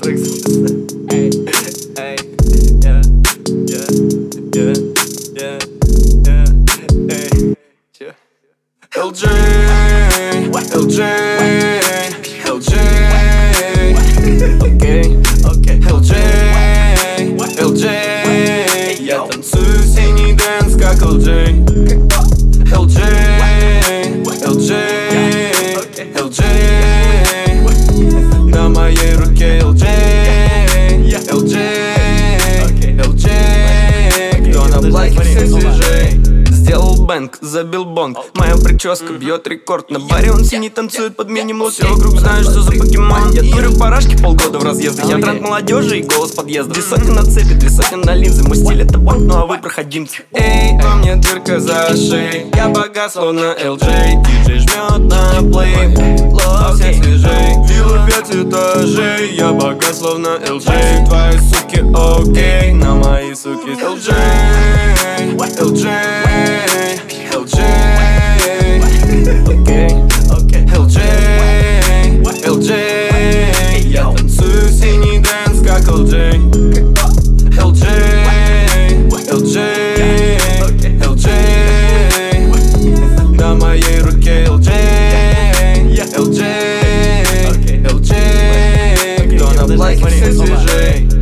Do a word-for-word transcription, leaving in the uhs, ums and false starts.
трек записать. Эй, эй, yeah, yeah, yeah, yeah, yeah, эй, че? эл джей, эл джей, эл джей, окей, окей, эл джей, эл джей, я танцую синий дэнс, как эл джей, эл джей, эл джей, эл джей, на моей руке эл джей, эл джей, эл джей, кто на плаке все свежей. Сделал бэнк, забил бонг. Моя прическа бьет рекорд. На баре он синий танцует под минимум. Все вокруг знают, что за покемон. Я дурю парашки полгода в разъездах. Я тренд молодежи и голос подъезда. Две сотни на цепи, две сотни на линзы. Мой стиль это бонг, ну а вы проходимки. Эй, во мне дырка за шеей. Я богат, словно эл джей. Диджей жмет на плей. Лов всех свежей. Вилла пять этажей. Я богат, словно эл джей. Твои суки окей, на мои суки эл джей, эл джей, эл джей, окей, окей, эл джей, эл джей, я танцую синий дэнс, как эл джей, эл джей, эл джей, эл джей, на моей руке эл джей, эл джей, эл джей, кто на плаке все свежей.